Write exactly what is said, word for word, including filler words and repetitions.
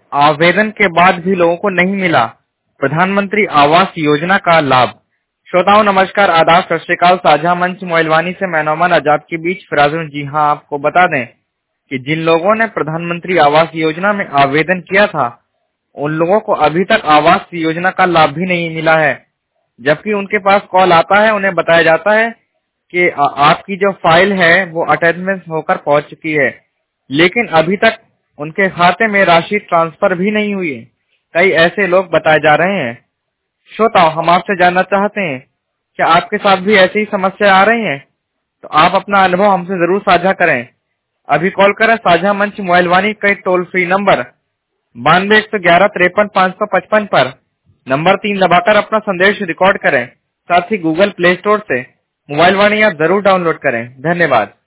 आवेदन के बाद भी लोगों को नहीं मिला प्रधानमंत्री आवास योजना का लाभ। श्रोताओं नमस्कार, आदाब, सत श्री अकाल। साझा मंच मोइलवानी से मैं नौमान आजाद के बीच फिराजुल। जी हाँ, आपको बता दें कि जिन लोगों ने प्रधानमंत्री आवास योजना में आवेदन किया था उन लोगों को अभी तक आवास योजना का लाभ भी नहीं मिला है। जबकि उनके पास कॉल आता है, उन्हें बताया जाता है कि आ, आपकी जो फाइल है वो अटैचमेंट होकर पहुंच चुकी है, लेकिन अभी तक उनके खाते में राशि ट्रांसफर भी नहीं हुई है। कई ऐसे लोग बताए जा रहे हैं। श्रोताओं, हम आपसे जानना चाहते हैं क्या आपके साथ भी ऐसी ही समस्या आ रही है? तो आप अपना अनुभव हमसे जरूर साझा करें। अभी कॉल करें साझा मंच मोइलवानी के टोल फ्री नंबर बानवे एक सौ ग्यारह तिरपन पाँच सौ पचपन पर नंबर तीन दबाकर अपना संदेश रिकॉर्ड करें। साथ ही गूगल प्ले स्टोर से मोबाइल वाणी ऐप जरूर डाउनलोड करें। धन्यवाद।